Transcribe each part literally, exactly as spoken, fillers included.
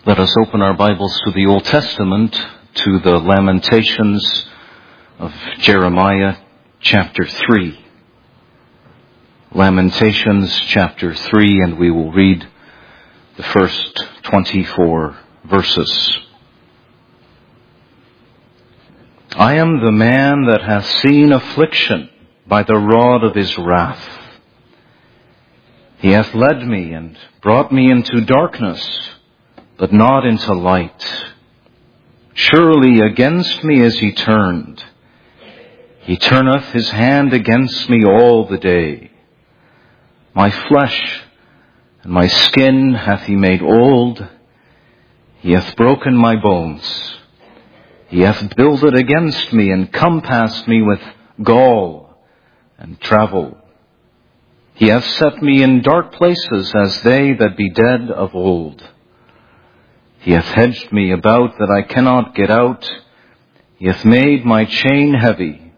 Let us open our Bibles to the Old Testament, to the Lamentations of Jeremiah chapter three. Lamentations chapter three, and we will read the first twenty-four verses. I am the man that hath seen affliction by the rod of his wrath. He hath led me and brought me into darkness, but not into light. Surely against me is he turned. He turneth his hand against me all the day. My flesh and my skin hath he made old. He hath broken my bones. He hath builded against me and compassed me with gall and travel. He hath set me in dark places as they that be dead of old. He hath hedged me about that I cannot get out. He hath made my chain heavy.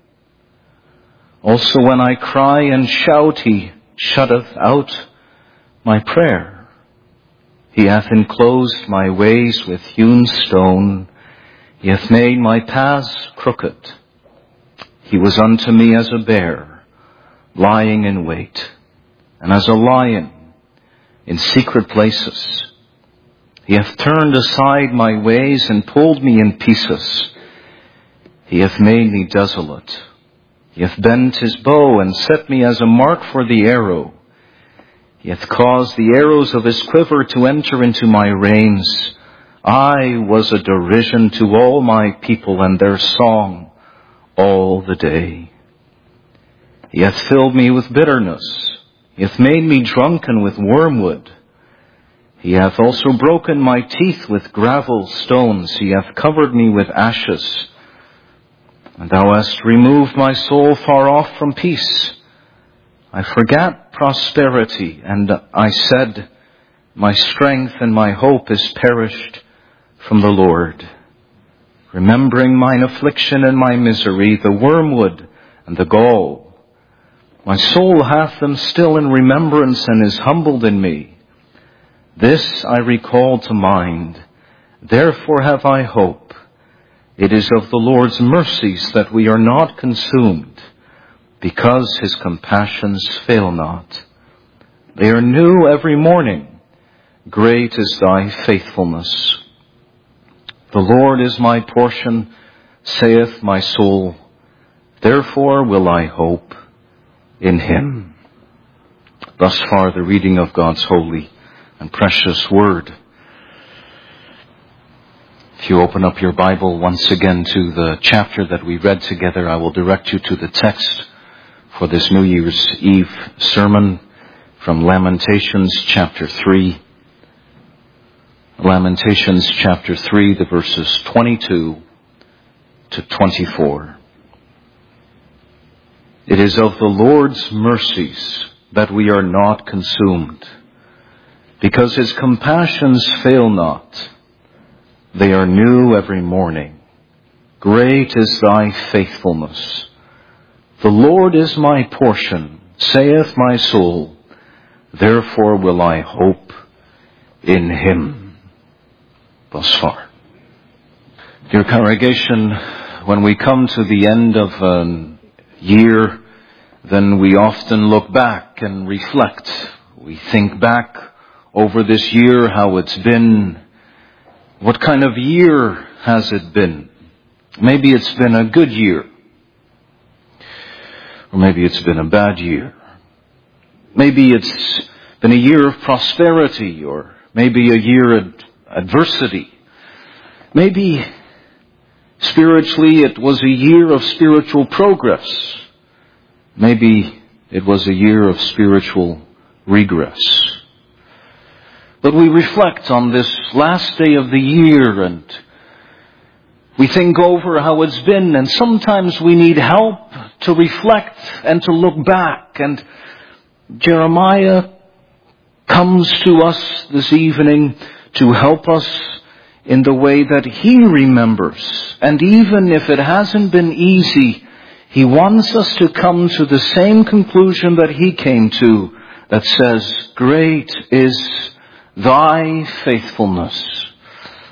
Also when I cry and shout, he shutteth out my prayer. He hath enclosed my ways with hewn stone. He hath made my paths crooked. He was unto me as a bear, lying in wait, and as a lion in secret places. He hath turned aside my ways and pulled me in pieces. He hath made me desolate. He hath bent his bow and set me as a mark for the arrow. He hath caused the arrows of his quiver to enter into my reins. I was a derision to all my people, and their song all the day. He hath filled me with bitterness. He hath made me drunken with wormwood. He hath also broken my teeth with gravel stones. He hath covered me with ashes. And thou hast removed my soul far off from peace. I forgat prosperity, and I said, my strength and my hope is perished from the Lord. Remembering mine affliction and my misery, the wormwood and the gall, my soul hath them still in remembrance and is humbled in me. This I recall to mind, therefore have I hope. It is of the Lord's mercies that we are not consumed, because his compassions fail not. They are new every morning. Great is thy faithfulness. The Lord is my portion, saith my soul. Therefore will I hope in him. Thus far the reading of God's holy and precious word. If you open up your Bible once again to the chapter that we read together, I will direct you to the text for this New Year's Eve sermon from Lamentations chapter three. Lamentations chapter three, the verses twenty-two to twenty-four. It is of the Lord's mercies that we are not consumed, because his compassions fail not. They are new every morning. Great is thy faithfulness. The Lord is my portion, saith my soul. Therefore will I hope in him. Thus far. Dear congregation, when we come to the end of a year, then we often look back and reflect. We think back over this year, how it's been. What kind of year has it been? Maybe it's been a good year. Or maybe it's been a bad year. Maybe it's been a year of prosperity, or maybe a year of adversity. Maybe spiritually it was a year of spiritual progress. Maybe it was a year of spiritual regress. But we reflect on this last day of the year and we think over how it's been, and sometimes we need help to reflect and to look back. And Jeremiah comes to us this evening to help us in the way that he remembers. And even if it hasn't been easy, he wants us to come to the same conclusion that he came to, that says, great is thy faithfulness.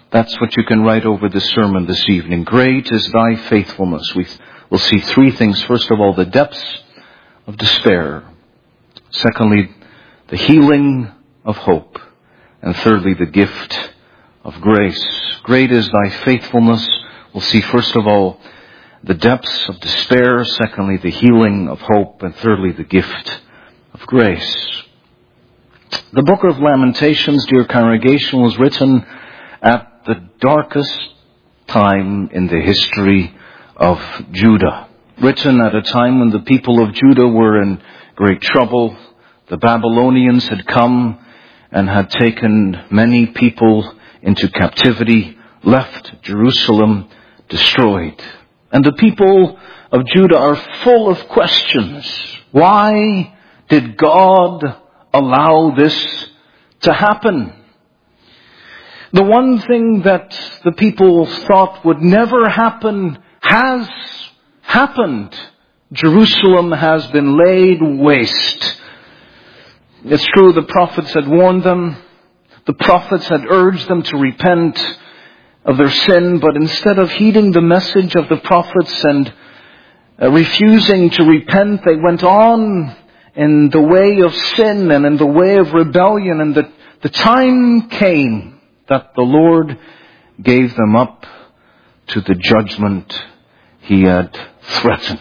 That's what you can write over the sermon this evening. Great is thy faithfulness. We will see three things. First of all, the depths of despair. Secondly, the healing of hope. And thirdly, the gift of grace. Great is thy faithfulness. We'll see first of all the depths of despair. Secondly, the healing of hope. And thirdly, the gift of grace. The book of Lamentations, dear congregation, was written at the darkest time in the history of Judah. Written at a time when the people of Judah were in great trouble. The Babylonians had come and had taken many people into captivity, left Jerusalem destroyed. And the people of Judah are full of questions. Why did God allow this to happen? The one thing that the people thought would never happen has happened. Jerusalem has been laid waste. It's true, the prophets had warned them. The prophets had urged them to repent of their sin, but instead of heeding the message of the prophets and uh, refusing to repent, they went on in the way of sin and in the way of rebellion, and the, the time came that the Lord gave them up to the judgment He had threatened.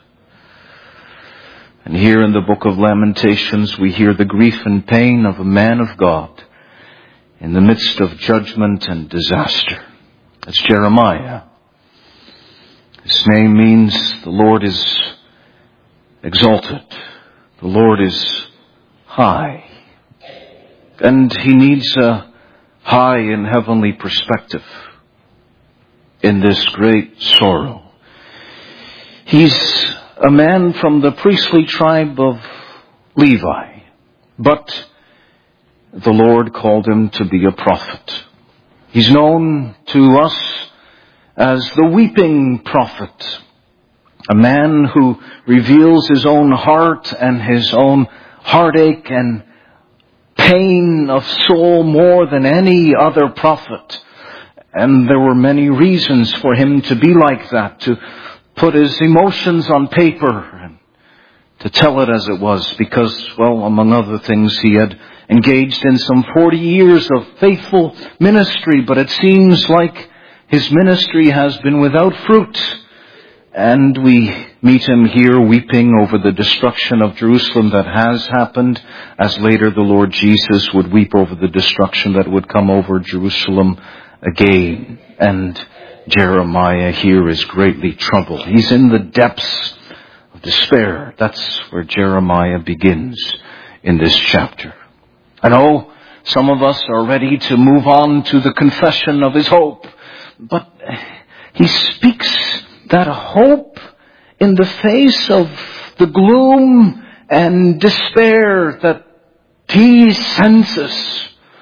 And here in the book of Lamentations, we hear the grief and pain of a man of God in the midst of judgment and disaster. It's Jeremiah. His name means the Lord is exalted. The Lord is high. And he needs a high and heavenly perspective in this great sorrow. He's a man from the priestly tribe of Levi, but the Lord called him to be a prophet. He's known to us as the weeping prophet, a man who reveals his own heart and his own heartache and pain of soul more than any other prophet. And there were many reasons for him to be like that, to put his emotions on paper and to tell it as it was, because, well, among other things, he had engaged in some forty years of faithful ministry, but it seems like his ministry has been without fruit. And we meet him here weeping over the destruction of Jerusalem that has happened, as later the Lord Jesus would weep over the destruction that would come over Jerusalem again. And Jeremiah here is greatly troubled. He's in the depths of despair. That's where Jeremiah begins in this chapter. I know some of us are ready to move on to the confession of his hope, but he speaks that hope in the face of the gloom and despair that he senses.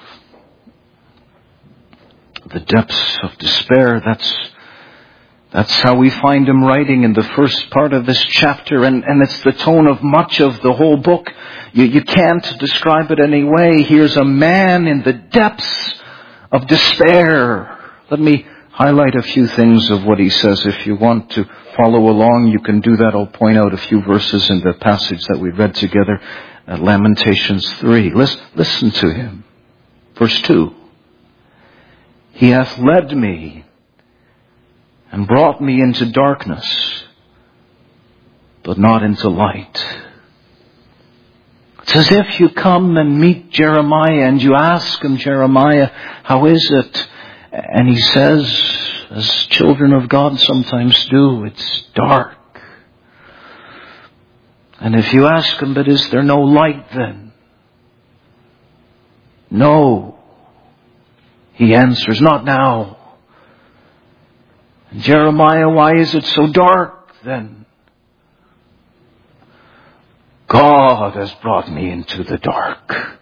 The depths of despair, that's that's how we find him writing in the first part of this chapter, and, and it's the tone of much of the whole book. You, you can't describe it any way. Here's a man in the depths of despair. Let me highlight a few things of what he says. If you want to follow along, you can do that. I'll point out a few verses in the passage that we read together at Lamentations three. Listen, listen to him. Verse two. He hath led me and brought me into darkness, but not into light. It's as if you come and meet Jeremiah and you ask him, Jeremiah, how is it? And he says, as children of God sometimes do, it's dark. And if you ask him, but is there no light then? No. He answers, not now. And Jeremiah, why is it so dark then? God has brought me into the dark.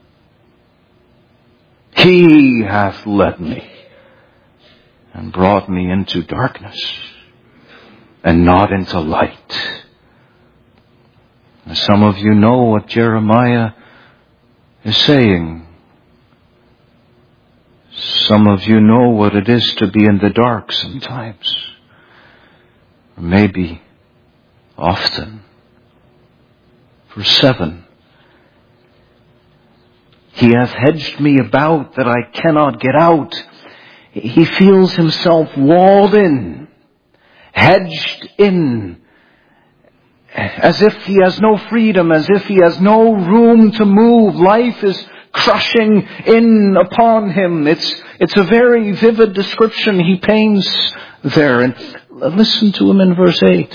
He hath led me and brought me into darkness and not into light. As some of you know what Jeremiah is saying. Some of you know what it is to be in the dark sometimes. Or maybe often. Verse seven. He hath hedged me about that I cannot get out. He feels himself walled in, hedged in, as if he has no freedom, as if he has no room to move. Life is crushing in upon him. It's, it's a very vivid description he paints there. And listen to him in verse eight.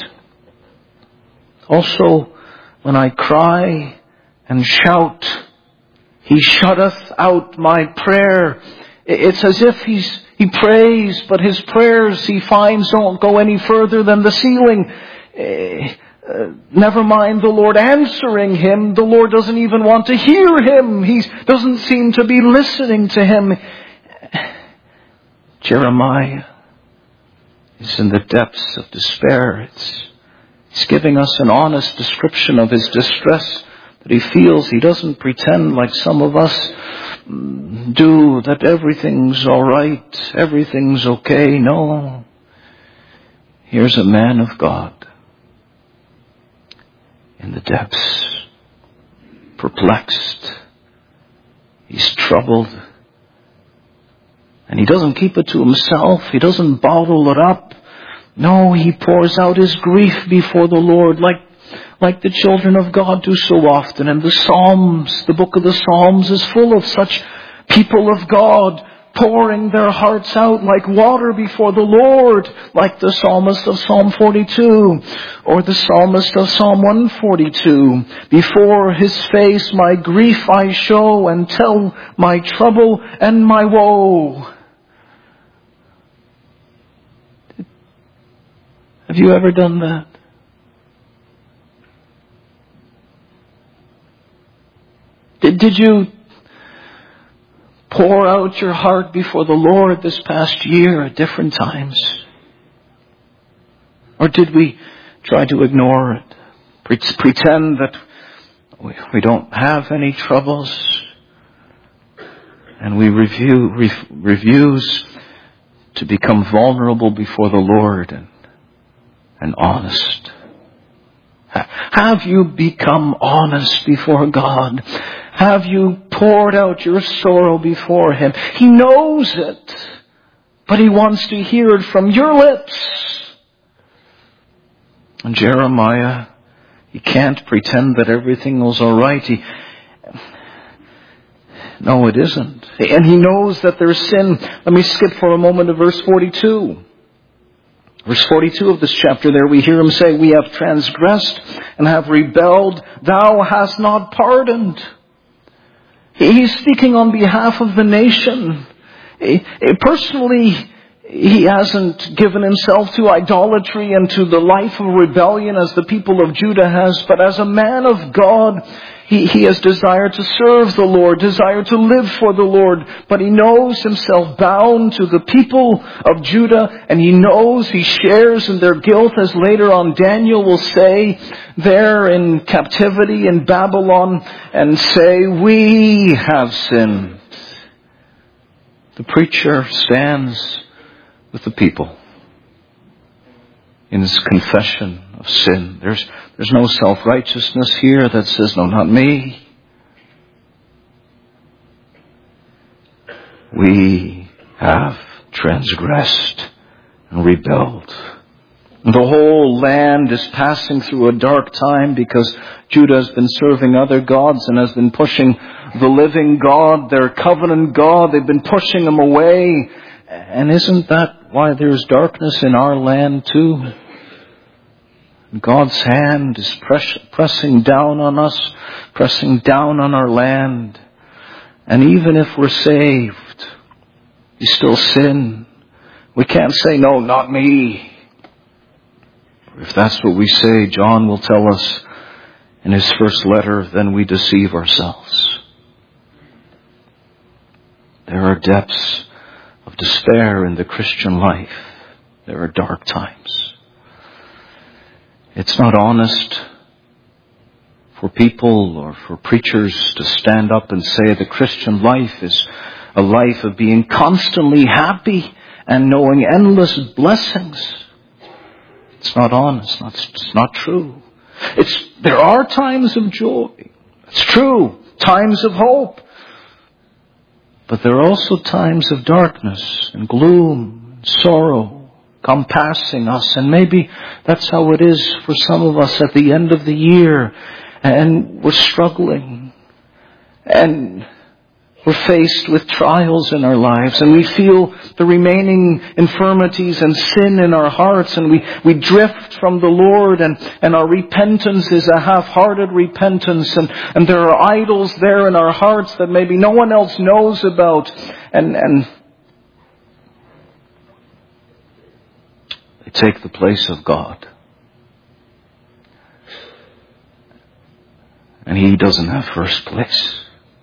Also, when I cry and shout, he shutteth out my prayer. It's as if he's, he prays, but his prayers he finds don't go any further than the ceiling. Uh, never mind the Lord answering him. The Lord doesn't even want to hear him. He doesn't seem to be listening to him. Jeremiah is in the depths of despair. It's, he's giving us an honest description of his distress that he feels. He doesn't pretend like some of us do, that everything's all right, everything's okay. No. Here's a man of God in the depths, perplexed. He's troubled. And he doesn't keep it to himself. He doesn't bottle it up. No, he pours out his grief before the Lord like, like the children of God do so often. And the Psalms, the book of the Psalms is full of such people of God pouring their hearts out like water before the Lord, like the psalmist of Psalm forty-two or the psalmist of Psalm one forty-two. Before his face my grief I show and tell my trouble and my woe. Have you ever done that? Did, did you pour out your heart before the Lord this past year at different times? Or did we try to ignore it? Pre- pretend that we, we don't have any troubles? And we review, re- refuse to become vulnerable before the Lord and, and honest. Have you become honest before God? Have you poured out your sorrow before Him? He knows it, but He wants to hear it from your lips. And Jeremiah, he can't pretend that everything was all right. He, no, it isn't. And he knows that there's sin. Let me skip for a moment to verse forty-two. Verse forty-two of this chapter there, we hear him say, we have transgressed and have rebelled. Thou hast not pardoned. He's speaking on behalf of the nation. Personally, he hasn't given himself to idolatry and to the life of rebellion as the people of Judah has. But as a man of God, he, he has desired to serve the Lord, desired to live for the Lord. But he knows himself bound to the people of Judah, and he knows he shares in their guilt, as later on Daniel will say, there in captivity in Babylon, and say, we have sinned. The preacher stands with the people in his confession of sin. There's, there's no self-righteousness here that says, no, not me. We have transgressed and rebelled. The whole land is passing through a dark time because Judah has been serving other gods and has been pushing the living God, their covenant God. They've been pushing him away. And isn't that why there's darkness in our land too? God's hand is press, pressing down on us, pressing down on our land. And even if we're saved, we still sin. We can't say, no, not me. If that's what we say, John will tell us in his first letter, then we deceive ourselves. There are depths of despair in the Christian life. There are dark times. It's not honest for people or for preachers to stand up and say the Christian life is a life of being constantly happy and knowing endless blessings. It's not honest. Not, it's not true. It's, there are times of joy. It's true. Times of hope. But there are also times of darkness and gloom and sorrow compassing us. And maybe that's how it is for some of us at the end of the year. And we're struggling. And we're faced with trials in our lives, and we feel the remaining infirmities and sin in our hearts, and we, we drift from the Lord, and, and our repentance is a half-hearted repentance, and, and there are idols there in our hearts that maybe no one else knows about, and, and they take the place of God. And He doesn't have first place.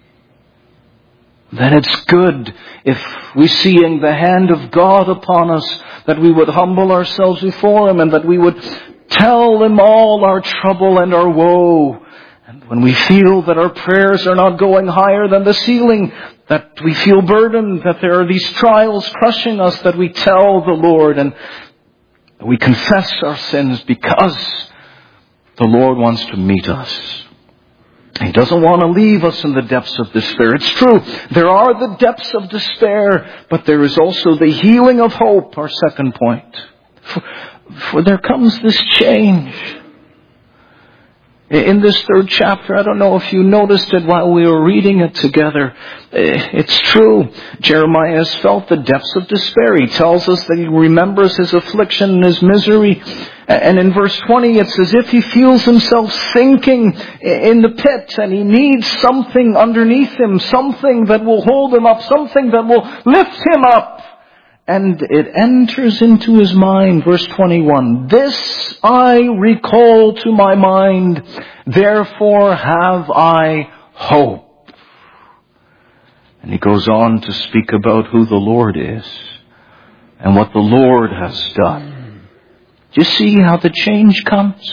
Then it's good if we seeing the hand of God upon us, that we would humble ourselves before Him and that we would tell Him all our trouble and our woe. And when we feel that our prayers are not going higher than the ceiling, that we feel burdened, that there are these trials crushing us, that we tell the Lord and we confess our sins, because the Lord wants to meet us. He doesn't want to leave us in the depths of despair. It's true, there are the depths of despair, but there is also the healing of hope, our second point. For, for there comes this change. In this third chapter, I don't know if you noticed it while we were reading it together. It's true. Jeremiah has felt the depths of despair. He tells us that he remembers his affliction and his misery. And in verse twenty, it's as if he feels himself sinking in the pit, and he needs something underneath him, something that will hold him up, something that will lift him up. And it enters into his mind, verse twenty-one, "This I recall to my mind, therefore have I hope." And he goes on to speak about who the Lord is and what the Lord has done. Do you see how the change comes?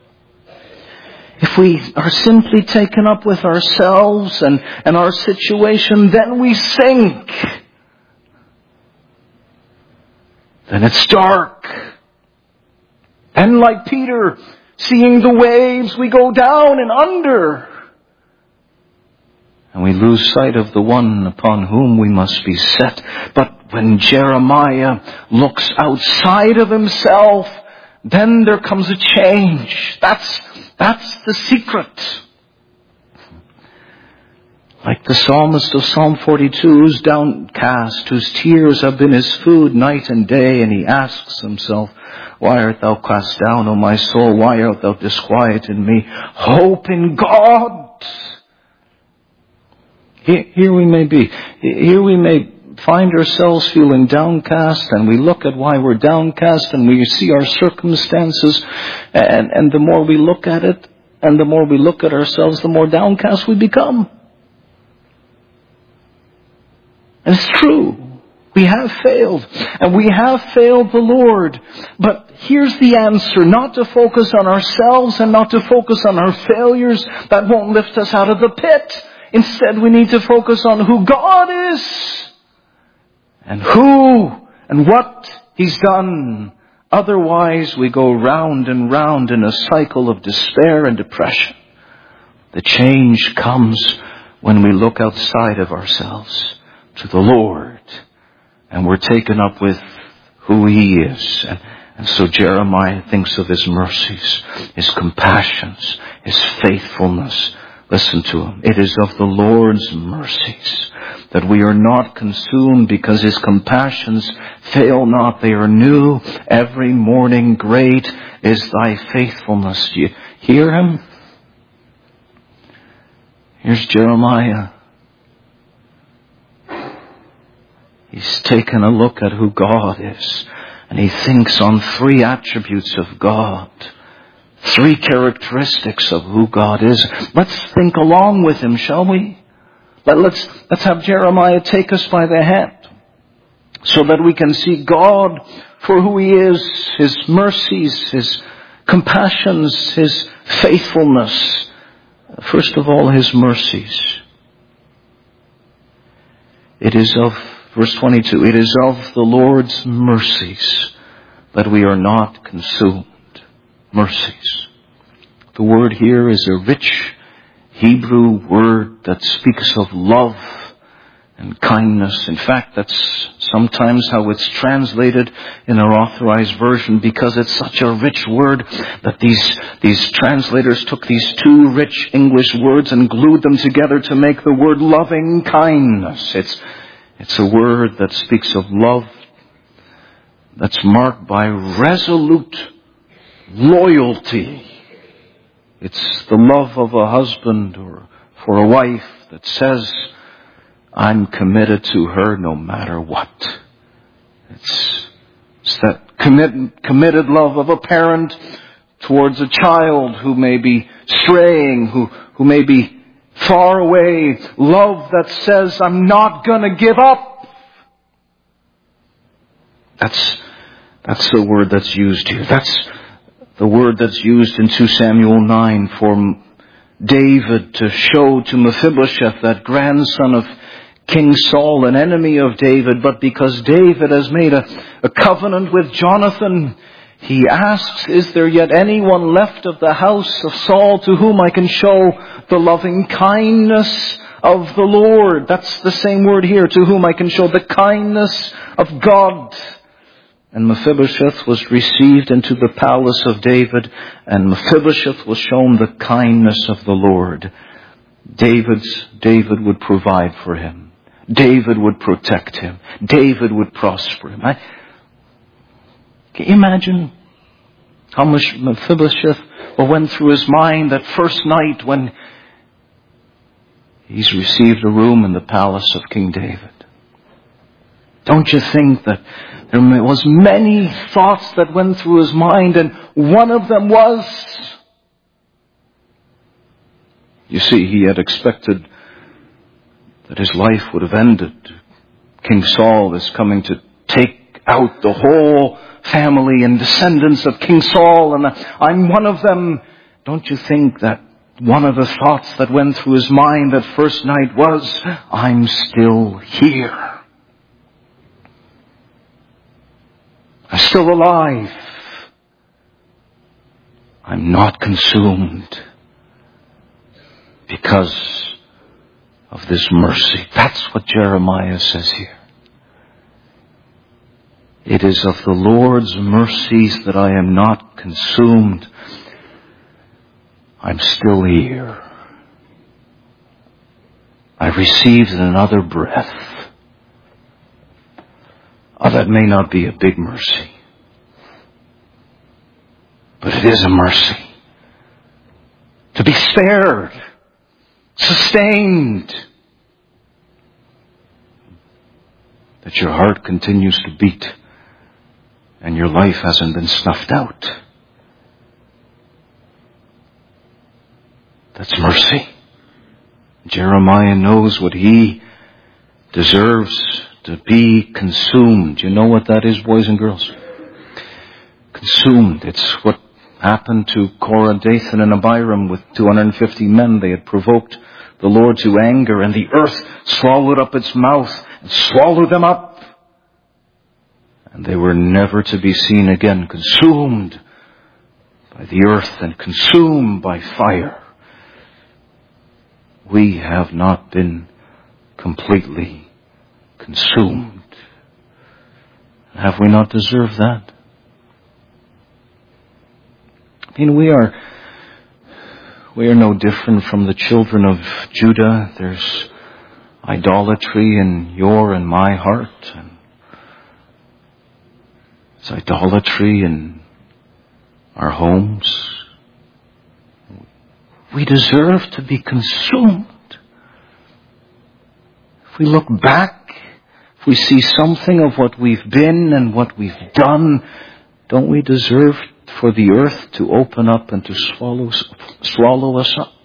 If we are simply taken up with ourselves and, and our situation, then we sink. Then it's dark. And like Peter, seeing the waves, we go down and under. And we lose sight of the one upon whom we must be set. But when Jeremiah looks outside of himself, then there comes a change. That's, that's the secret. Like the psalmist of Psalm forty-two, who's downcast, whose tears have been his food night and day, and he asks himself, "Why art thou cast down, O my soul? Why art thou disquieted in me? Hope in God." Here, here we may be. Here we may find ourselves feeling downcast, and we look at why we're downcast, and we see our circumstances, and, and the more we look at it, and the more we look at ourselves, the more downcast we become. And it's true. We have failed. And we have failed the Lord. But here's the answer. Not to focus on ourselves and not to focus on our failures. That won't lift us out of the pit. Instead, we need to focus on who God is. And who and what He's done. Otherwise, we go round and round in a cycle of despair and depression. The change comes when we look outside of ourselves to the Lord, and we're taken up with who He is. And, and so Jeremiah thinks of His mercies, His compassions, His faithfulness. Listen to him. It is of the Lord's mercies that we are not consumed, because His compassions fail not. They are new every morning. Great is thy faithfulness. Do you hear him? Here's Jeremiah. He's taken a look at who God is, and he thinks on three attributes of God. Three characteristics of who God is. Let's think along with him, shall we? Let, let's, let's have Jeremiah take us by the hand so that we can see God for who He is, His mercies, His compassions, His faithfulness. First of all, His mercies. It is of, verse twenty-two, it is of the Lord's mercies that we are not consumed. Mercies. The word here is a rich Hebrew word that speaks of love and kindness. In fact, that's sometimes how it's translated in our authorized version, because it's such a rich word that these, these translators took these two rich English words and glued them together to make the word loving kindness. It's, it's a word that speaks of love that's marked by resolute loyalty. It's the love of a husband or for a wife that says, I'm committed to her no matter what. It's, it's that commit, committed love of a parent towards a child who may be straying, who, who may be far away. Love that says, I'm not going to give up. That's, that's the word that's used here. That's the word that's used in Second Samuel nine for David to show to Mephibosheth, that grandson of King Saul, an enemy of David, but because David has made a, a covenant with Jonathan, he asks, is there yet anyone left of the house of Saul to whom I can show the loving kindness of the Lord? That's the same word here, to whom I can show the kindness of God. And Mephibosheth was received into the palace of David, and Mephibosheth was shown the kindness of the Lord. David's, David would provide for him. David would protect him. David would prosper him. I, can you imagine how much Mephibosheth went through his mind that first night when he's received a room in the palace of King David? Don't you think that there was many thoughts that went through his mind, and one of them was, you see, he had expected that his life would have ended. King Saul is coming to take out the whole family and descendants of King Saul, and I'm one of them. Don't you think that one of the thoughts that went through his mind that first night was, I'm still here. I'm still alive. I'm not consumed because of this mercy. That's what Jeremiah says here. It is of the Lord's mercies that I am not consumed. I'm still here. I received another breath. Oh, that may not be a big mercy, but it is a mercy. To be spared, sustained, that your heart continues to beat and your life hasn't been snuffed out. That's mercy. Jeremiah knows what he deserves, to be consumed. You know what that is, boys and girls? Consumed. It's what happened to Korah, Dathan, and Abiram with two hundred fifty men. They had provoked the Lord to anger, and the earth swallowed up its mouth and swallowed them up. And they were never to be seen again, consumed by the earth and consumed by fire. We have not been completely consumed. Have we not deserved that? I mean, we are we are no different from the children of Judah. There's idolatry in your and my heart, and there's idolatry in our homes. We deserve to be consumed. If we look back, if we see something of what we've been and what we've done, don't we deserve for the earth to open up and to swallow, swallow us up?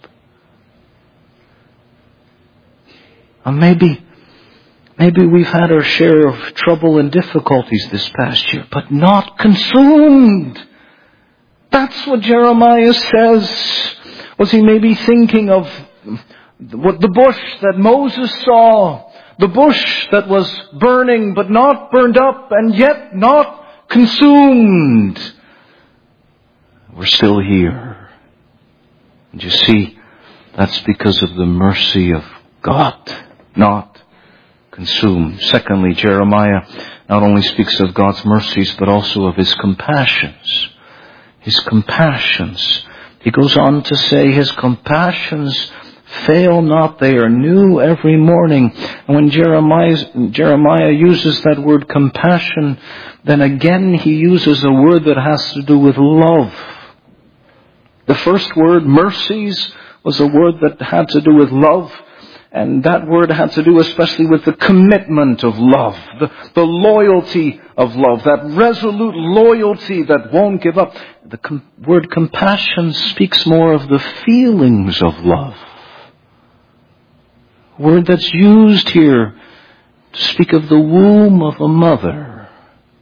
And maybe, maybe we've had our share of trouble and difficulties this past year, but not consumed. That's what Jeremiah says. Was he maybe thinking of what the bush that Moses saw, The bush that was burning but not burned up and yet not consumed. We're still here. And you see, that's because of the mercy of God, not consumed. Secondly, Jeremiah not only speaks of God's mercies, but also of His compassions. His compassions. He goes on to say, His compassions fail not, they are new every morning. And when Jeremiah, Jeremiah uses that word compassion, then again he uses a word that has to do with love. The first word, mercies, was a word that had to do with love. And that word had to do especially with the commitment of love, the, the loyalty of love, that resolute loyalty that won't give up. The com- word compassion speaks more of the feelings of love. Word that's used here to speak of the womb of a mother.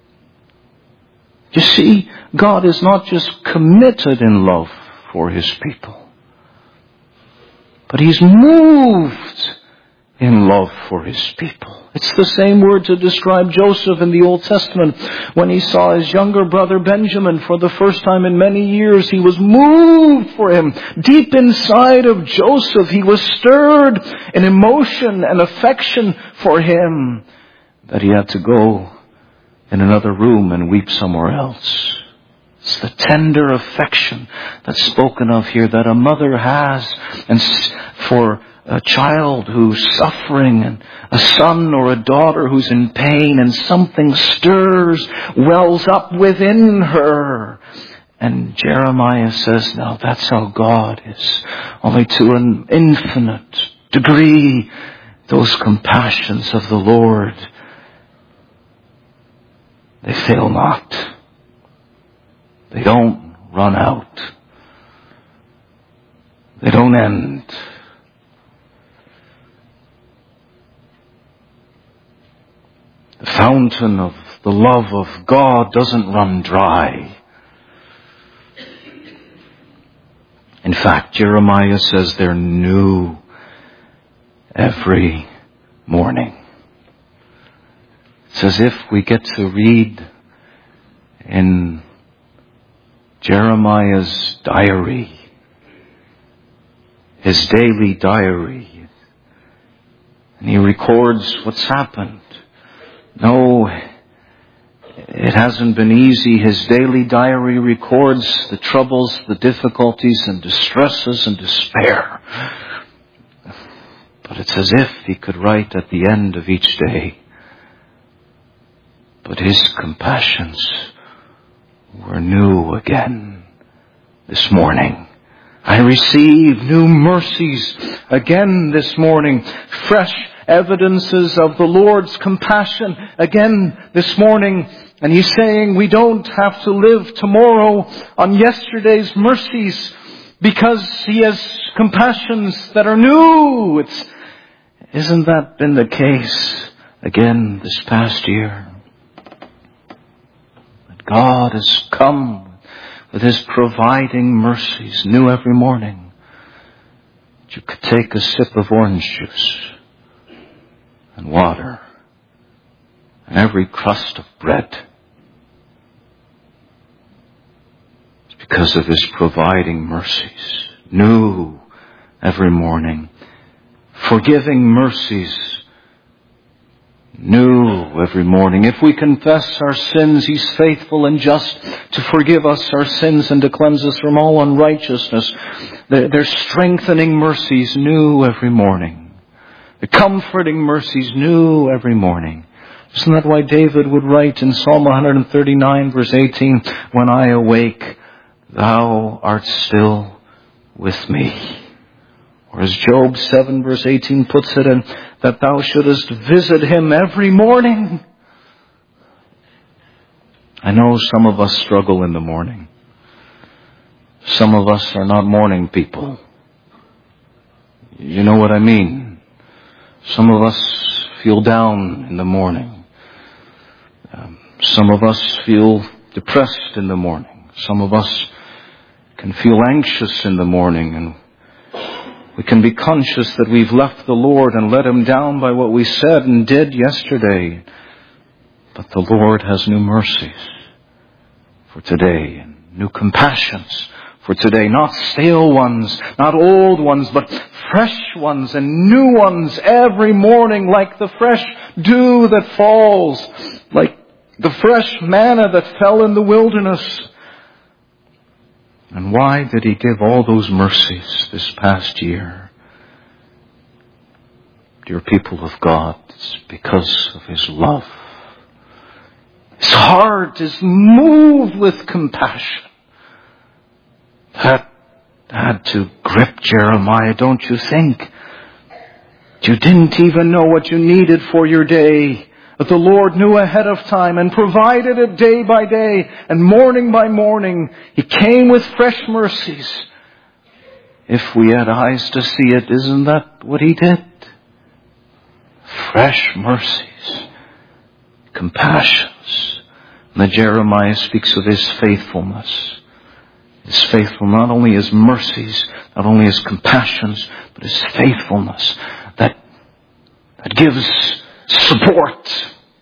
You see, God is not just committed in love for His people, but He's moved in love for His people. It's the same word to describe Joseph in the Old Testament. When he saw his younger brother Benjamin for the first time in many years, he was moved for him. Deep inside of Joseph, he was stirred in emotion and affection for him, that he had to go in another room and weep somewhere else. It's the tender affection that's spoken of here that a mother has and for a child who's suffering and a son or a daughter who's in pain, and something stirs, wells up within her. And Jeremiah says, no, that's how God is. Only to an infinite degree, those compassions of the Lord, they fail not. They don't run out. They don't end. The fountain of the love of God doesn't run dry. In fact, Jeremiah says they're new every morning. It's as if we get to read in Jeremiah's diary, his daily diary, and he records what's happened. No, it hasn't been easy. His daily diary records the troubles, the difficulties and distresses and despair. But it's as if he could write at the end of each day, but His compassions were new again this morning. I receive new mercies again this morning. Fresh evidences of the Lord's compassion again this morning. And He's saying we don't have to live tomorrow on yesterday's mercies, because He has compassions that are new. It's, isn't that been the case again this past year? That God has come with His providing mercies new every morning. You could take a sip of orange juice and water and every crust of bread. It's because of His providing mercies, new every morning. Forgiving mercies, new every morning. If we confess our sins, He's faithful and just to forgive us our sins and to cleanse us from all unrighteousness. They're strengthening mercies new every morning. The comforting mercies new every morning. Isn't that why David would write in Psalm one thirty-nine verse eighteen, when I awake, Thou art still with me. Or as Job seven verse eighteen puts it, in, that Thou shouldest visit him every morning. I know some of us struggle in the morning. Some of us are not morning people. You know what I mean? Some of us feel down in the morning. Um, some of us feel depressed in the morning. Some of us can feel anxious in the morning. And We can be conscious that we've left the Lord and let Him down by what we said and did yesterday. But the Lord has new mercies for today and new compassions for today. Not stale ones, not old ones, but fresh ones and new ones every morning, like the fresh dew that falls, like the fresh manna that fell in the wilderness. And why did He give all those mercies this past year? Dear people of God, it's because of His love. His heart is moved with compassion. That had to grip Jeremiah, don't you think? You didn't even know what you needed for your day. But the Lord knew ahead of time and provided it day by day and morning by morning. He came with fresh mercies. If we had eyes to see it, isn't that what He did? Fresh mercies, compassions. And the Jeremiah speaks of His faithfulness. His faithful, not only His mercies, not only His compassions, but His faithfulness that, that gives support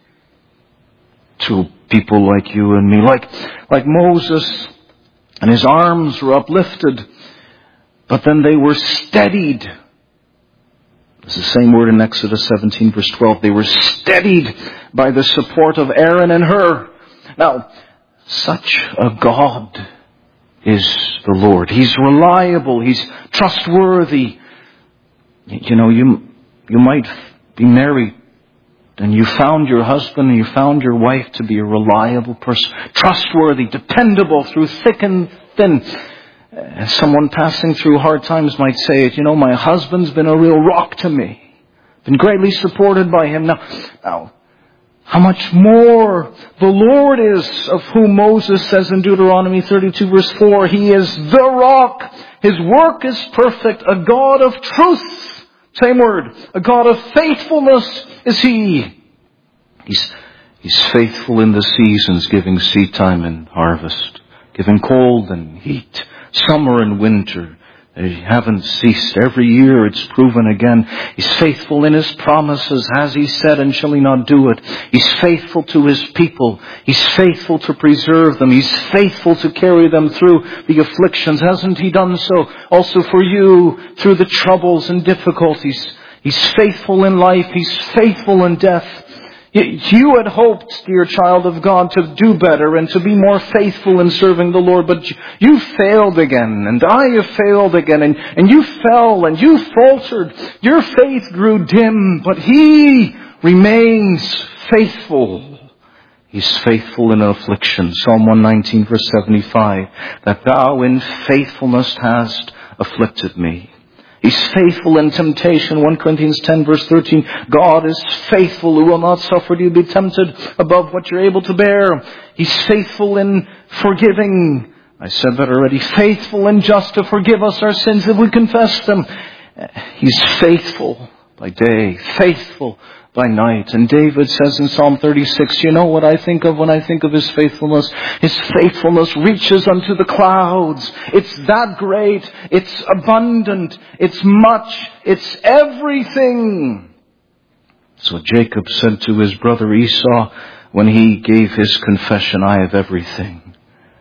to people like you and me. Like, like Moses, and his arms were uplifted, but then they were steadied. It's the same word in Exodus seventeen verse twelve. They were steadied by the support of Aaron and Hur. Now, such a God is the Lord. He's reliable. He's trustworthy. You know, you, you might be married and you found your husband and you found your wife to be a reliable person, trustworthy, dependable through thick and thin. And someone passing through hard times might say it, you know, my husband's been a real rock to me. Been greatly supported by him. Now, now, how much more the Lord is, of whom Moses says in Deuteronomy thirty-two verse four, He is the rock. His work is perfect. A God of truth. Same word. A God of faithfulness is He. He's, he's faithful in the seasons, giving seed time and harvest, giving cold and heat, summer and winter. They haven't ceased. Every year it's proven again. He's faithful in His promises. Has He said, and shall He not do it? He's faithful to His people. He's faithful to preserve them. He's faithful to carry them through the afflictions. Hasn't He done so also for you through the troubles and difficulties? He's faithful in life. He's faithful in death. You had hoped, dear child of God, to do better and to be more faithful in serving the Lord, but you failed again, and I have failed again, and, and you fell, and you faltered. Your faith grew dim, but He remains faithful. He's faithful in affliction. Psalm one nineteen verse seventy-five, that Thou in faithfulness hast afflicted me. He's faithful in temptation. First Corinthians ten verse thirteen. God is faithful, who will not suffer you to be tempted above what you're able to bear. He's faithful in forgiving. I said that already. Faithful and just to forgive us our sins if we confess them. He's faithful by day, faithful by night. And David says in Psalm thirty-six, you know what I think of when I think of His faithfulness? His faithfulness reaches unto the clouds. It's that great. It's abundant. It's much. It's everything. That's what Jacob said to his brother Esau when he gave his confession, I have everything.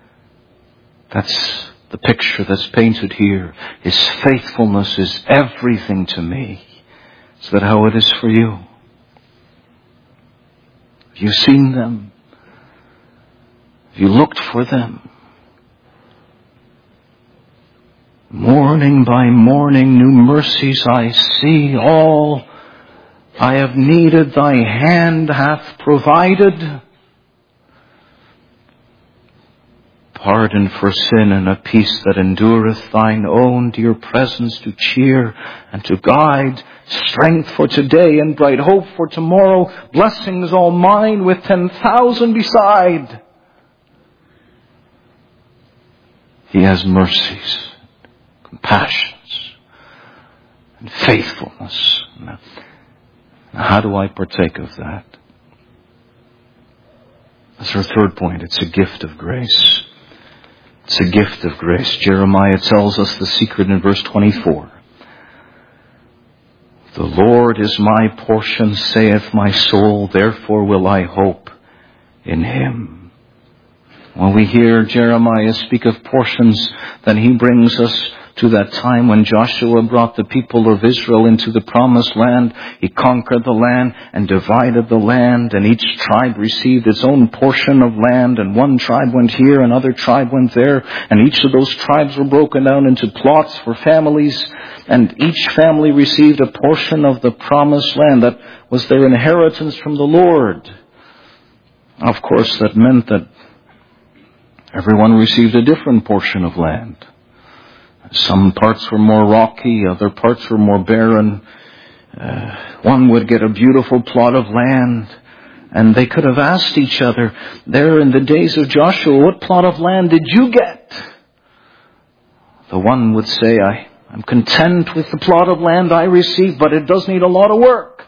That's the picture that's painted here. His faithfulness is everything to me. Is that how it is for you? Have you seen them? Have you looked for them? Morning by morning, new mercies I see. All I have needed, Thy hand hath provided. Pardon for sin and a peace that endureth, Thine own dear presence to cheer and to guide. Strength for today and bright hope for tomorrow. Blessings all mine with ten thousand beside. He has mercies, compassions, and faithfulness. Now, how do I partake of that? That's our third point. It's a gift of grace. It's a gift of grace. Jeremiah tells us the secret in verse twenty-four. The Lord is my portion, saith my soul, therefore will I hope in him. When we hear Jeremiah speak of portions, then he brings us to that time when Joshua brought the people of Israel into the promised land. He conquered the land and divided the land, and each tribe received its own portion of land, and one tribe went here, another tribe went there, and each of those tribes were broken down into plots for families, and each family received a portion of the promised land that was their inheritance from the Lord. Of course, that meant that everyone received a different portion of land. Some parts were more rocky, other parts were more barren. Uh, one would get a beautiful plot of land, and they could have asked each other there in the days of Joshua, what plot of land did you get? The one would say, I, I'm content with the plot of land I received, but it does need a lot of work.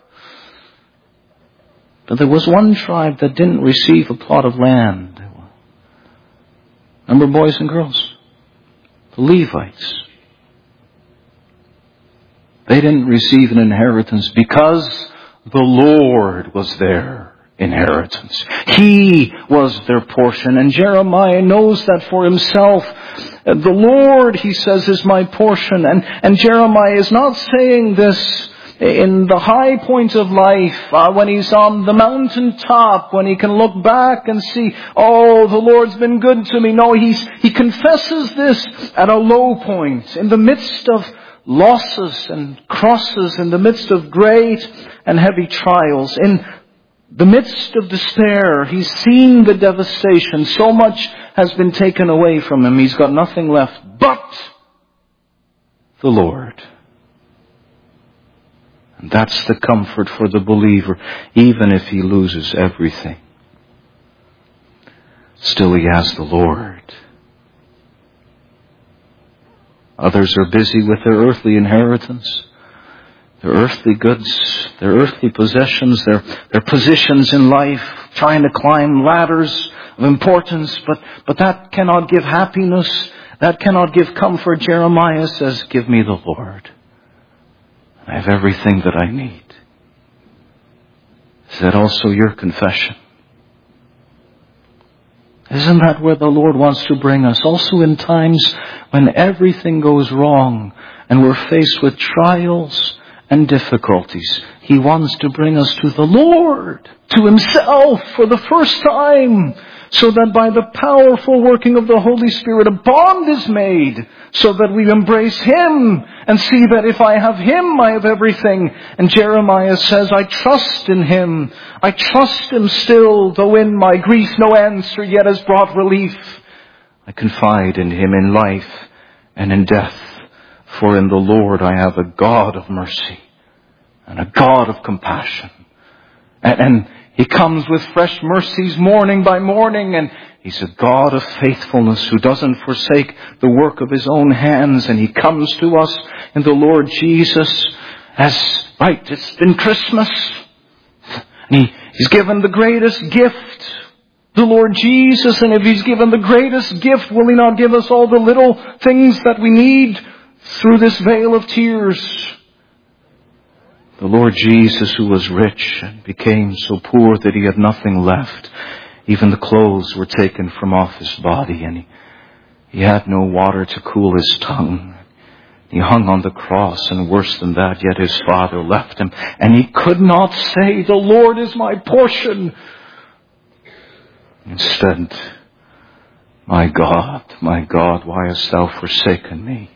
But there was one tribe that didn't receive a plot of land. Remember, boys and girls? The Levites. They didn't receive an inheritance because the Lord was their inheritance. He was their portion. And Jeremiah knows that for himself. The Lord, he says, is my portion. And, and Jeremiah is not saying this in the high point of life, uh, when he's on the mountaintop, when he can look back and see, oh, the Lord's been good to me. No, he's, he confesses this at a low point, in the midst of losses and crosses, in the midst of great and heavy trials, in the midst of despair. He's seen the devastation. So much has been taken away from him. He's got nothing left but the Lord. And that's the comfort for the believer, even if he loses everything. Still he has the Lord. Others are busy with their earthly inheritance, their earthly goods, their earthly possessions, their, their positions in life, trying to climb ladders of importance, but, but that cannot give happiness, that cannot give comfort. Jeremiah says, give me the Lord. I have everything that I need. Is that also your confession? Isn't that where the Lord wants to bring us? Also in times when everything goes wrong and we're faced with trials and difficulties. He wants to bring us to the Lord, to Himself for the first time, so that by the powerful working of the Holy Spirit a bond is made, so that we embrace Him and see that if I have Him, I have everything. And Jeremiah says, I trust in Him. I trust Him still, though in my grief no answer yet has brought relief. I confide in Him in life and in death. For in the Lord I have a God of mercy and a God of compassion. And, and He comes with fresh mercies morning by morning, and He's a God of faithfulness who doesn't forsake the work of His own hands, and He comes to us in the Lord Jesus as, right, it's been Christmas, and he, He's given the greatest gift, the Lord Jesus, and if He's given the greatest gift, will He not give us all the little things that we need through this veil of tears? The Lord Jesus, who was rich and became so poor that He had nothing left. Even the clothes were taken from off His body, and He, he had no water to cool His tongue. He hung on the cross, and worse than that, yet His Father left Him. And He could not say, the Lord is my portion. Instead, my God, my God, why hast Thou forsaken me?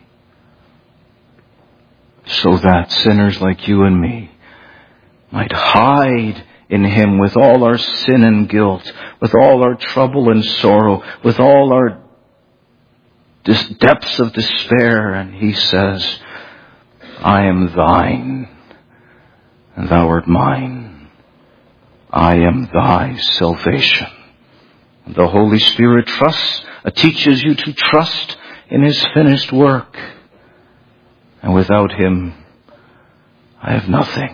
So that sinners like you and me might hide in Him with all our sin and guilt, with all our trouble and sorrow, with all our dis- depths of despair. And He says, I am thine, and thou art mine. I am thy salvation. And the Holy Spirit trusts, uh, teaches you to trust in His finished work. And without Him, I have nothing.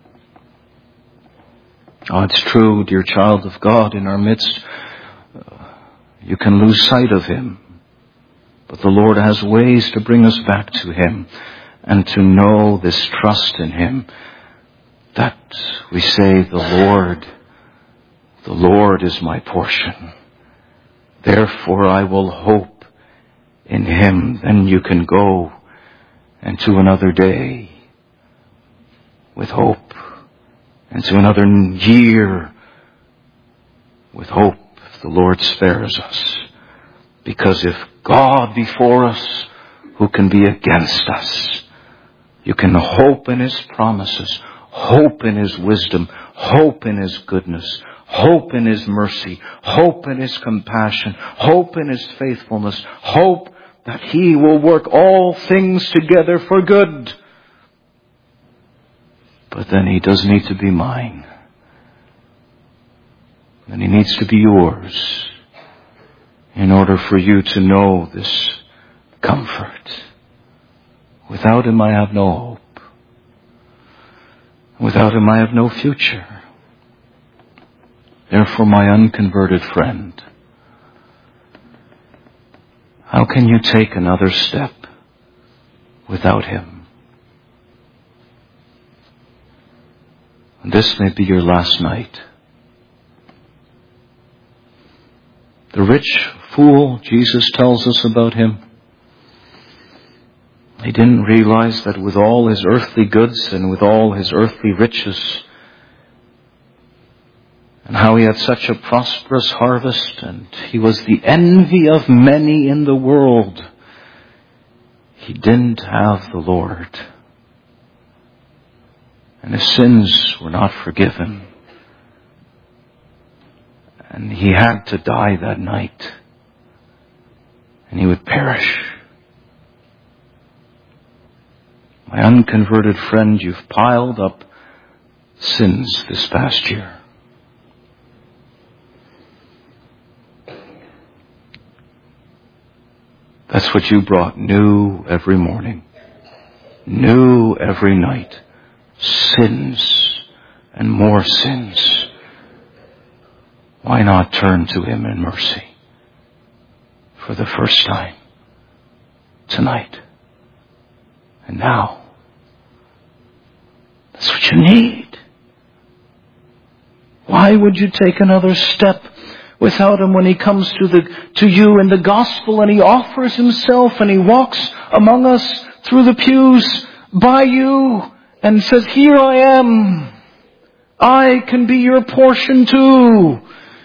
Oh, it's true, dear child of God, in our midst, uh, you can lose sight of Him. But the Lord has ways to bring us back to Him. and to know this trust in Him, that we say, the Lord, the Lord is my portion. Therefore I will hope in Him. Then you can go into another day with hope, into another year with hope, if the Lord spares us. Because if God be for us, who can be against us? You can hope in His promises, hope in His wisdom, hope in His goodness, hope in His mercy, hope in His compassion, hope in His faithfulness, hope that He will work all things together for good. But then He does need to be mine. And He needs to be yours in order for you to know this comfort. Without Him I have no hope. Without Him I have no future. Therefore, my unconverted friend, how can you take another step without Him? And this may be your last night. The rich fool, Jesus tells us about him, he didn't realize that with all his earthly goods and with all his earthly riches, and how he had such a prosperous harvest, and he was the envy of many in the world, he didn't have the Lord. And his sins were not forgiven. And he had to die that night. And he would perish. My unconverted friend, you've piled up sins this past year. That's what you brought new every morning. New every night. Sins and more sins. Why not turn to Him in mercy for the first time tonight and now? That's what you need. Why would you take another step without Him when He comes to the to you in the gospel and He offers Himself and He walks among us through the pews by you and says, here I am. I can be your portion too.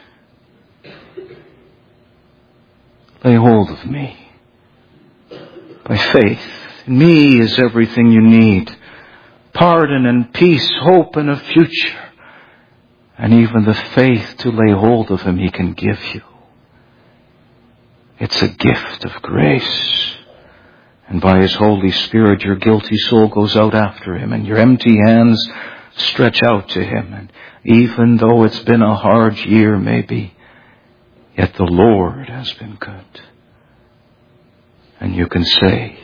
Lay hold of me. By faith, in me is everything you need. Pardon and peace, hope and a future. And even the faith to lay hold of Him He can give you. It's a gift of grace. And by His Holy Spirit, your guilty soul goes out after Him, and your empty hands stretch out to Him. And even though it's been a hard year maybe, yet the Lord has been good. And you can say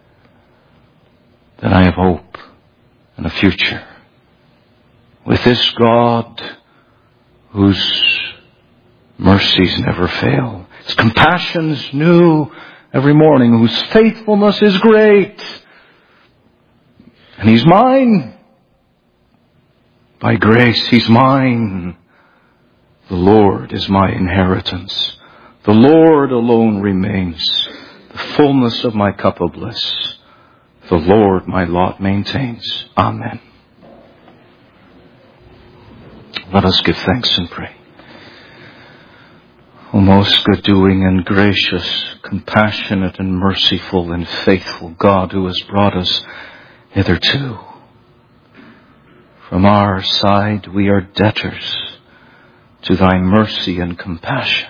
that I have hope and a future with this God whose mercies never fail. His compassion's new every morning, whose faithfulness is great. And He's mine. By grace He's mine. The Lord is my inheritance. The Lord alone remains. The fullness of my cup of bliss. The Lord my lot maintains. Amen. Let us give thanks and pray. O most good doing and gracious, compassionate and merciful and faithful God, who has brought us hitherto. From our side we are debtors to Thy mercy and compassion.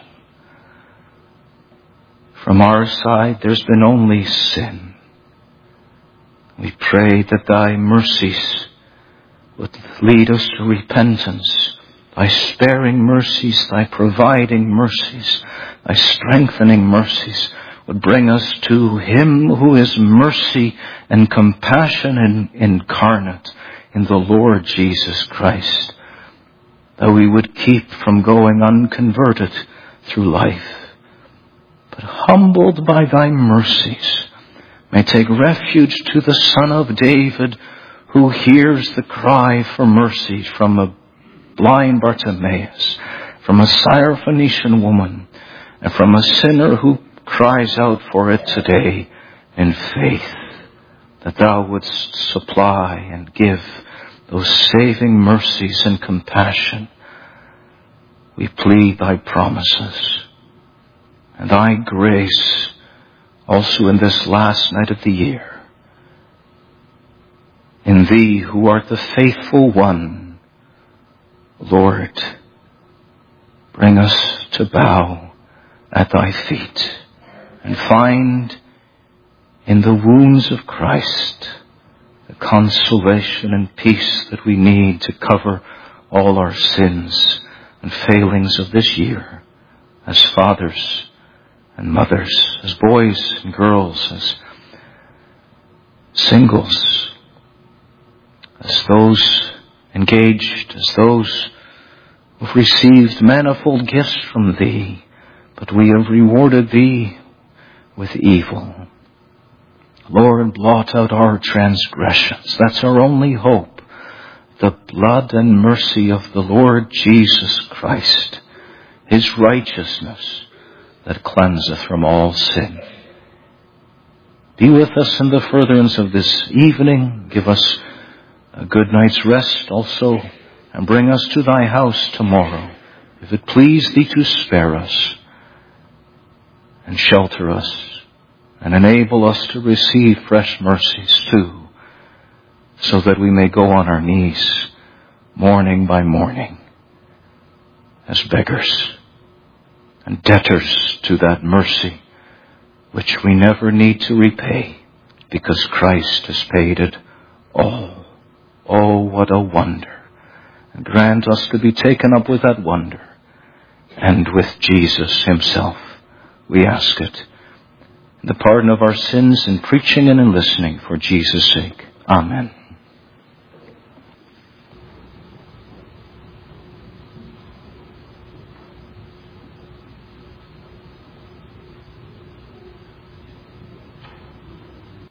From our side there's been only sin. We pray that Thy mercies would lead us to repentance. Thy sparing mercies, Thy providing mercies, Thy strengthening mercies would bring us to Him who is mercy and compassion in, incarnate in the Lord Jesus Christ. That we would keep from going unconverted through life, but humbled by Thy mercies, may take refuge to the Son of David, who hears the cry for mercy from a blind Bartimaeus, from a Syrophoenician woman, and from a sinner who cries out for it today in faith, that thou wouldst supply and give those saving mercies and compassion. We plead thy promises and thy grace also in this last night of the year. In thee who art the faithful one, Lord, bring us to bow at thy feet and find in the wounds of Christ the consolation and peace that we need to cover all our sins and failings of this year as fathers and mothers, as boys and girls, as singles, as those engaged, as those who've received manifold gifts from thee, but we have rewarded thee with evil. Lord, blot out our transgressions. That's our only hope. The blood and mercy of the Lord Jesus Christ, his righteousness that cleanseth from all sin. Be with us in the furtherance of this evening. Give us a good night's rest also, and bring us to thy house tomorrow, if it please thee to spare us, and shelter us, and enable us to receive fresh mercies too, so that we may go on our knees morning by morning as beggars and debtors to that mercy which we never need to repay, because Christ has paid it all. Oh, what a wonder. And grant us to be taken up with that wonder, and with Jesus himself. We ask it. The pardon of our sins in preaching and in listening for Jesus' sake. Amen.